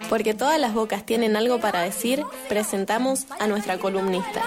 Porque todas las bocas tienen algo para decir, presentamos a nuestra columnista.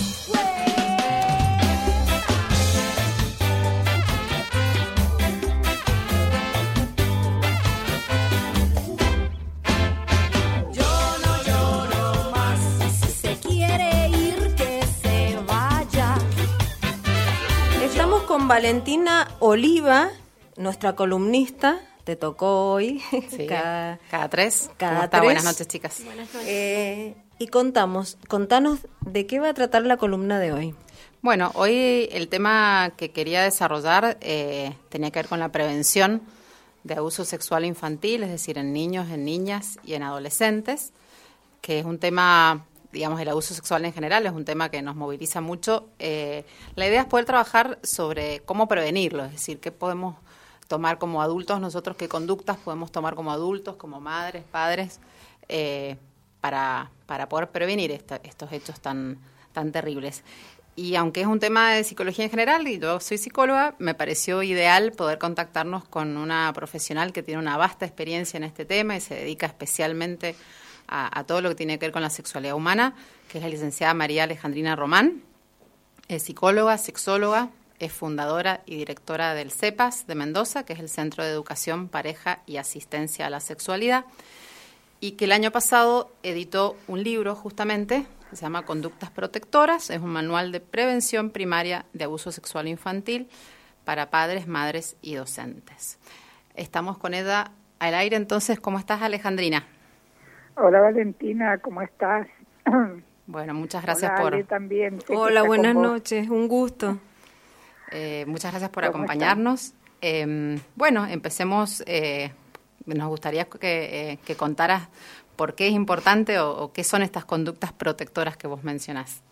Estamos con Valentina Oliva, nuestra columnista. Te tocó hoy. Sí, cada tres. Cada ¿Cómo está? tres. Buenas noches, chicas. Buenas noches. Y contanos de qué va a tratar la columna de hoy. Bueno, hoy el tema que quería desarrollar tenía que ver con la prevención de abuso sexual infantil, es decir, en niños, en niñas y en adolescentes, que es un tema, digamos, el abuso sexual en general es un tema que nos moviliza mucho. La idea es poder trabajar sobre cómo prevenirlo, es decir, qué podemos tomar como adultos nosotros, qué conductas podemos tomar como adultos, como madres, padres, para poder prevenir estos hechos tan terribles. Y aunque es un tema de psicología en general, y yo soy psicóloga, me pareció ideal poder contactarnos con una profesional que tiene una vasta experiencia en este tema y se dedica especialmente a todo lo que tiene que ver con la sexualidad humana, que es la licenciada María Alejandrina Román. Es psicóloga, sexóloga, es fundadora y directora del CEPAS de Mendoza, que es el Centro de Educación, Pareja y Asistencia a la Sexualidad, y que el año pasado editó un libro justamente que se llama Conductas Protectoras. Es un manual de prevención primaria de abuso sexual infantil para padres, madres y docentes. Estamos con ella al aire, entonces, ¿cómo estás, Alejandrina? Hola, Valentina, ¿cómo estás? Bueno, muchas gracias. Hola, Ale, también. Hola, buenas noches, un gusto. Muchas gracias por acompañarnos. Bueno, empecemos. Nos gustaría que contaras por qué es importante o qué son estas conductas protectoras que vos mencionás.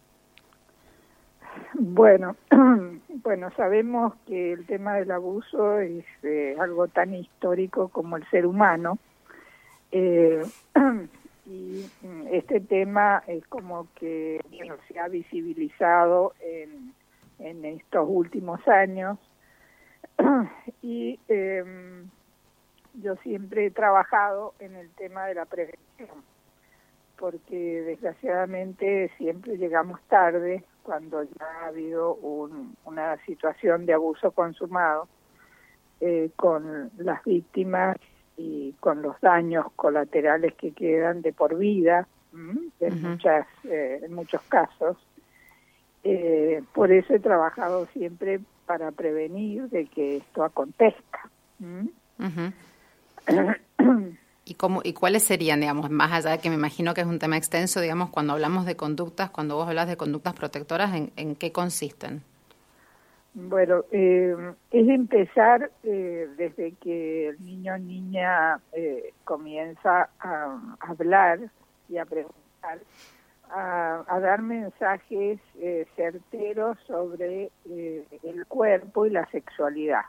Bueno, sabemos que el tema del abuso es algo tan histórico como el ser humano. Y este tema es como que se ha visibilizado en estos últimos años y yo siempre he trabajado en el tema de la prevención, porque desgraciadamente siempre llegamos tarde cuando ya ha habido una situación de abuso consumado con las víctimas y con los daños colaterales que quedan de por vida en muchos casos. Por eso he trabajado siempre para prevenir de que esto acontezca. ¿Y cuáles serían, digamos, más allá de que me imagino que es un tema extenso, digamos, cuando hablamos de conductas, cuando vos hablas de conductas protectoras, ¿en qué consisten? Bueno, es empezar desde que el niño o niña comienza a hablar y a preguntar, a dar mensajes certeros sobre el cuerpo y la sexualidad.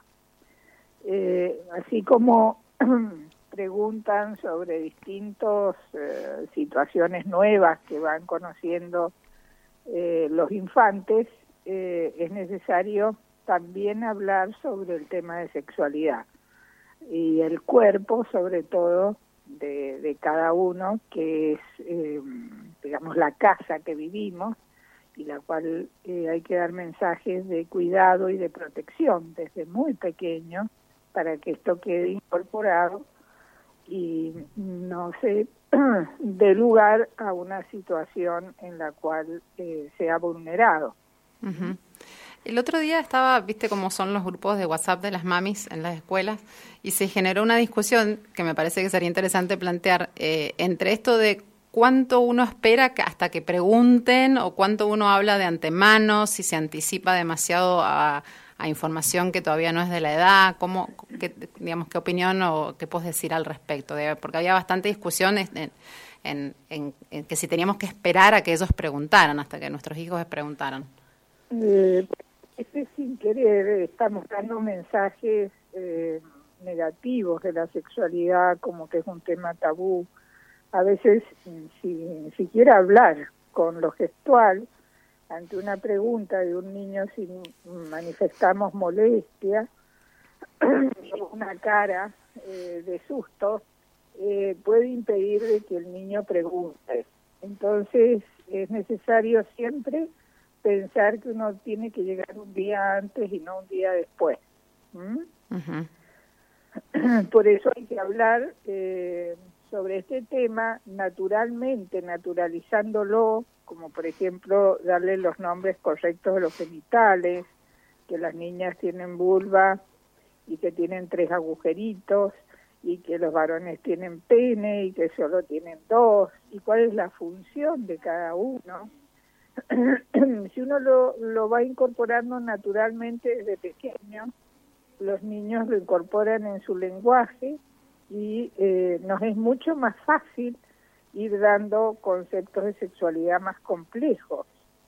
Así como preguntan sobre distintas situaciones nuevas que van conociendo los infantes, es necesario también hablar sobre el tema de sexualidad y el cuerpo, sobre todo, de cada uno, que es, digamos, la casa que vivimos y la cual hay que dar mensajes de cuidado y de protección desde muy pequeño para que esto quede incorporado y no se dé lugar a una situación en la cual sea vulnerado. Uh-huh. El otro día viste cómo son los grupos de WhatsApp de las mamis en las escuelas y se generó una discusión que me parece que sería interesante plantear entre esto de cuánto uno espera hasta que pregunten o cuánto uno habla de antemano, si se anticipa demasiado a información que todavía no es de la edad, ¿qué opinión o qué puedes decir al respecto? Porque había bastante discusión en que si teníamos que esperar a que ellos preguntaran, hasta que nuestros hijos preguntaran. Sin querer estamos dando mensajes negativos de la sexualidad, como que es un tema tabú. A veces, sin siquiera hablar con lo gestual, ante una pregunta de un niño, si manifestamos molestia, una cara de susto, puede impedir de que el niño pregunte. Entonces es necesario siempre pensar que uno tiene que llegar un día antes y no un día después. Ujú. Por eso hay que hablar sobre este tema naturalmente, naturalizándolo, como por ejemplo darle los nombres correctos de los genitales, que las niñas tienen vulva y que tienen 3 agujeritos, y que los varones tienen pene y que solo tienen 2, y cuál es la función de cada uno. Si uno lo va incorporando naturalmente desde pequeño, los niños lo incorporan en su lenguaje y nos es mucho más fácil ir dando conceptos de sexualidad más complejos.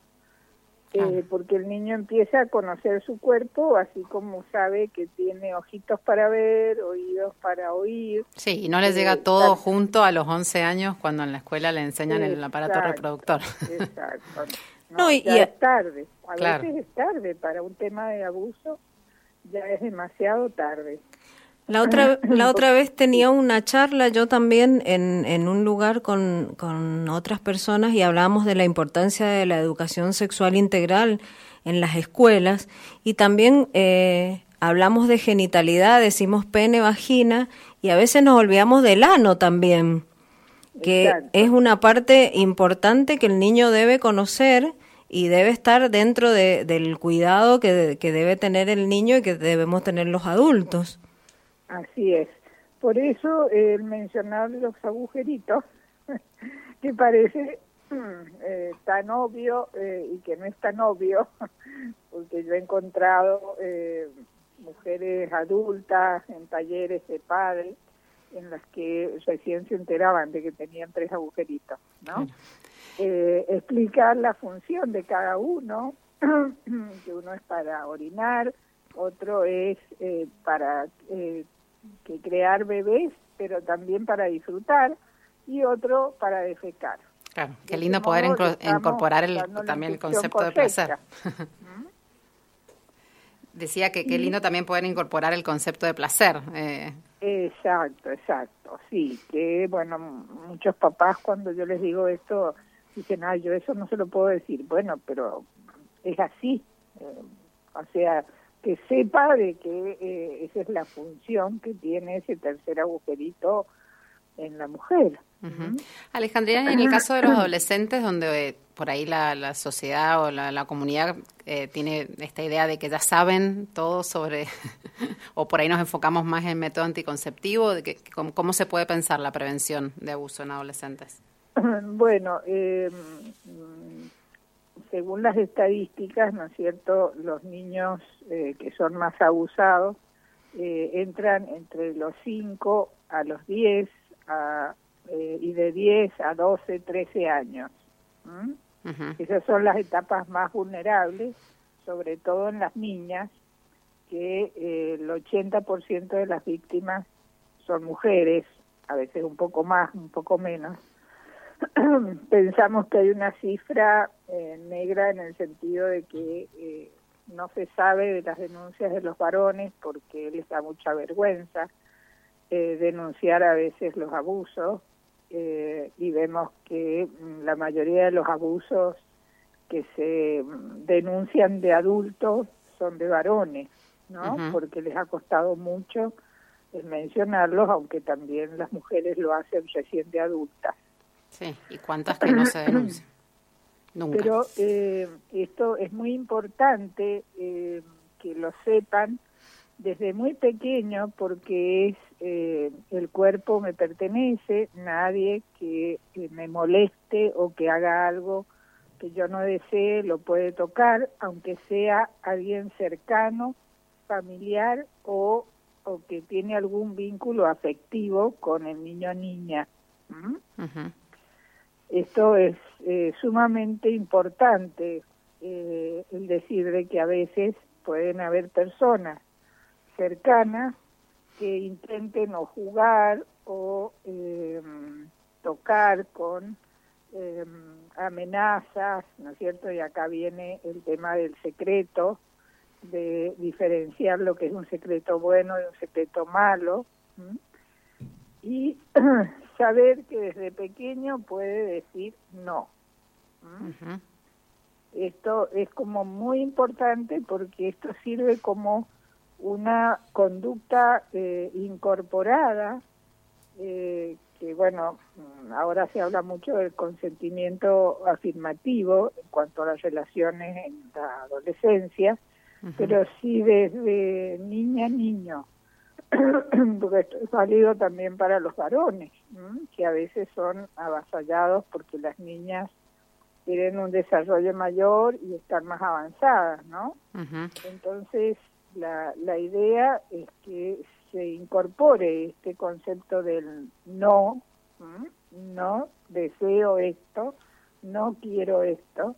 Porque el niño empieza a conocer su cuerpo, así como sabe que tiene ojitos para ver, oídos para oír. Sí, y no les llega todo junto a los 11 años cuando en la escuela le enseñan el aparato reproductor. Exacto. No, ya es tarde. A Claro. veces es tarde para un tema de abuso, ya es demasiado tarde. La otra vez tenía una charla yo también en un lugar con otras personas y hablábamos de la importancia de la educación sexual integral en las escuelas y también hablamos de genitalidad, decimos pene, vagina y a veces nos olvidamos del ano también, que Exacto. es una parte importante que el niño debe conocer y debe estar dentro del cuidado que debe tener el niño y que debemos tener los adultos. Así es. Por eso el mencionar los agujeritos, que parece tan obvio y que no es tan obvio, porque yo he encontrado mujeres adultas en talleres de padres en las que recién se enteraban de que tenían 3 agujeritos, ¿no? Explicar la función de cada uno, que uno es para orinar, otro es para que crear bebés, pero también para disfrutar, y otro para defecar. Claro, qué lindo poder incorporar también el concepto de placer. Decía que qué lindo también poder incorporar el concepto de placer. Exacto, sí, que bueno, muchos papás cuando yo les digo esto, dicen, yo eso no se lo puedo decir. Bueno, pero es así, o sea, que sepa de que esa es la función que tiene ese tercer agujerito en la mujer. Uh-huh. Alejandrina, en el caso de los adolescentes, donde por ahí la sociedad o la comunidad tiene esta idea de que ya saben todo sobre, o por ahí nos enfocamos más en método anticonceptivo, de que, ¿cómo se puede pensar la prevención de abuso en adolescentes? Bueno, según las estadísticas, ¿no es cierto?, los niños que son más abusados entran entre los 5 a los 10 y de 10 a 12, 13 años. Uh-huh. Esas son las etapas más vulnerables, sobre todo en las niñas, que el 80% de las víctimas son mujeres, a veces un poco más, un poco menos. Pensamos que hay una cifra negra en el sentido de que no se sabe de las denuncias de los varones porque les da mucha vergüenza denunciar a veces los abusos y vemos que la mayoría de los abusos que se denuncian de adultos son de varones, ¿no? Uh-huh. Porque les ha costado mucho mencionarlos, aunque también las mujeres lo hacen recién de adultas. Sí, ¿y cuántas que no se denuncian? Nunca. Pero esto es muy importante que lo sepan desde muy pequeño porque es el cuerpo me pertenece, nadie que me moleste o que haga algo que yo no desee lo puede tocar, aunque sea alguien cercano, familiar o que tiene algún vínculo afectivo con el niño o niña. Uh-huh. Esto es sumamente importante, el decir de que a veces pueden haber personas cercanas que intenten o jugar o tocar con amenazas, ¿no es cierto? Y acá viene el tema del secreto, de diferenciar lo que es un secreto bueno de un secreto malo. y saber que desde pequeño puede decir no. Uh-huh. Esto es como muy importante porque esto sirve como una conducta incorporada, que bueno, ahora se habla mucho del consentimiento afirmativo en cuanto a las relaciones en la adolescencia, uh-huh. Pero sí desde niño, porque esto es válido también para los varones, que a veces son avasallados porque las niñas tienen un desarrollo mayor y están más avanzadas, ¿no? Uh-huh. Entonces, la idea es que se incorpore este concepto del no, no deseo esto, no quiero esto,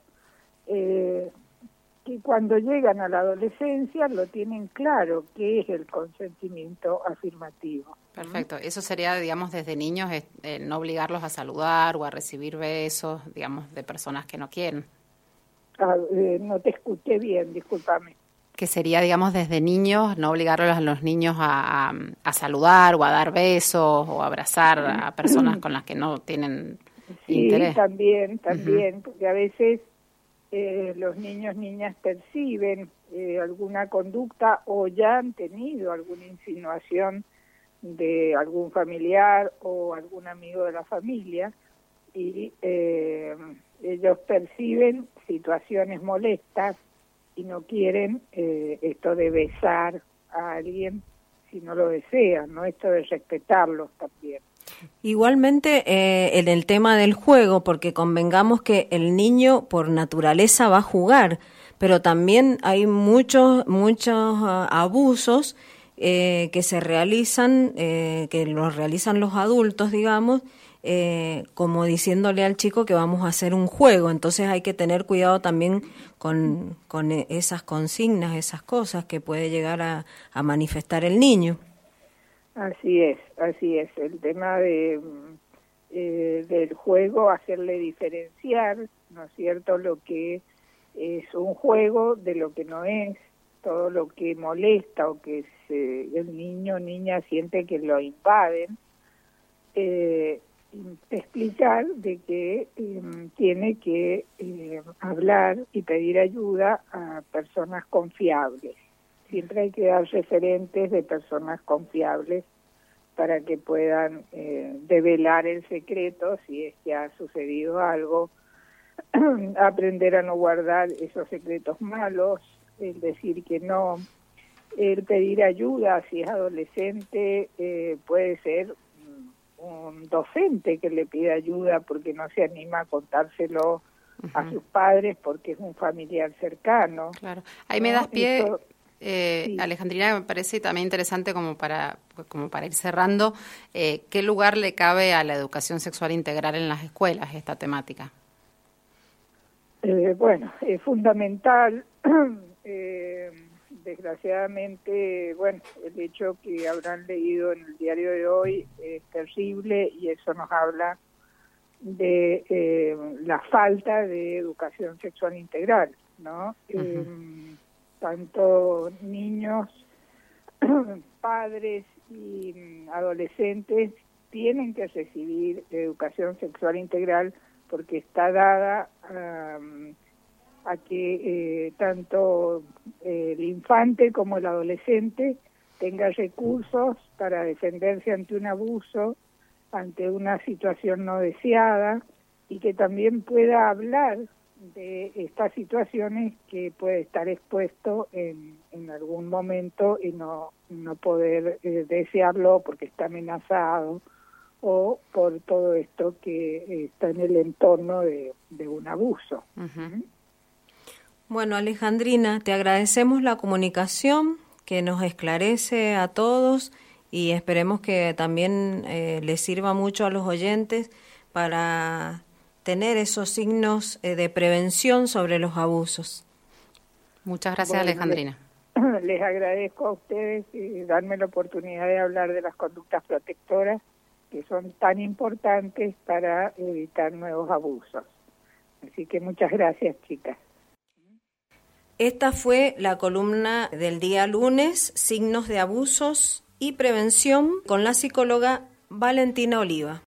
que cuando llegan a la adolescencia lo tienen claro, qué es el consentimiento afirmativo. Perfecto, eso sería, digamos, desde niños, no obligarlos a saludar o a recibir besos, digamos, de personas que no quieren. No te escuché bien, discúlpame. Que sería, digamos, desde niños, no obligarlos a los niños a saludar o a dar besos o a abrazar a personas con las que no tienen interés. Sí, también, uh-huh. Porque a veces los niñas perciben alguna conducta o ya han tenido alguna insinuación de algún familiar o algún amigo de la familia y ellos perciben situaciones molestas y no quieren esto de besar a alguien si no lo desean, ¿no? Esto de respetarlos también. Igualmente en el tema del juego, porque convengamos que el niño por naturaleza va a jugar, pero también hay muchos abusos que se realizan, que los realizan los adultos, digamos, como diciéndole al chico que vamos a hacer un juego. Entonces hay que tener cuidado también con esas consignas, esas cosas que puede llegar a manifestar el niño. Así es. El tema del juego, hacerle diferenciar, ¿no es cierto?, lo que es un juego de lo que no es, todo lo que molesta o que el niño o niña siente que lo invaden, explicar de que tiene que hablar y pedir ayuda a personas confiables. Siempre hay que dar referentes de personas confiables para que puedan develar el secreto si es que ha sucedido algo, aprender a no guardar esos secretos malos, el decir que no, el pedir ayuda si es adolescente, puede ser un docente que le pide ayuda porque no se anima a contárselo uh-huh. a sus padres porque es un familiar cercano. Claro, ahí me das pie... Sí. Alejandrina, me parece también interesante como para ir cerrando, ¿qué lugar le cabe a la educación sexual integral en las escuelas esta temática? Bueno, es fundamental. Desgraciadamente, bueno, el hecho que habrán leído en el diario de hoy es terrible y eso nos habla de la falta de educación sexual integral, ¿no? Uh-huh. Tanto niños, padres y adolescentes tienen que recibir educación sexual integral porque está dada a que tanto el infante como el adolescente tenga recursos para defenderse ante un abuso, ante una situación no deseada y que también pueda hablar de estas situaciones que puede estar expuesto en algún momento y no poder desearlo porque está amenazado o por todo esto que está en el entorno de un abuso. Uh-huh. Bueno, Alejandrina, te agradecemos la comunicación que nos esclarece a todos y esperemos que también les sirva mucho a los oyentes para tener esos signos de prevención sobre los abusos. Muchas gracias, bueno, Alejandrina. Les agradezco a ustedes darme la oportunidad de hablar de las conductas protectoras que son tan importantes para evitar nuevos abusos. Así que muchas gracias, chicas. Esta fue la columna del día lunes, signos de abusos y prevención, con la psicóloga Valentina Oliva.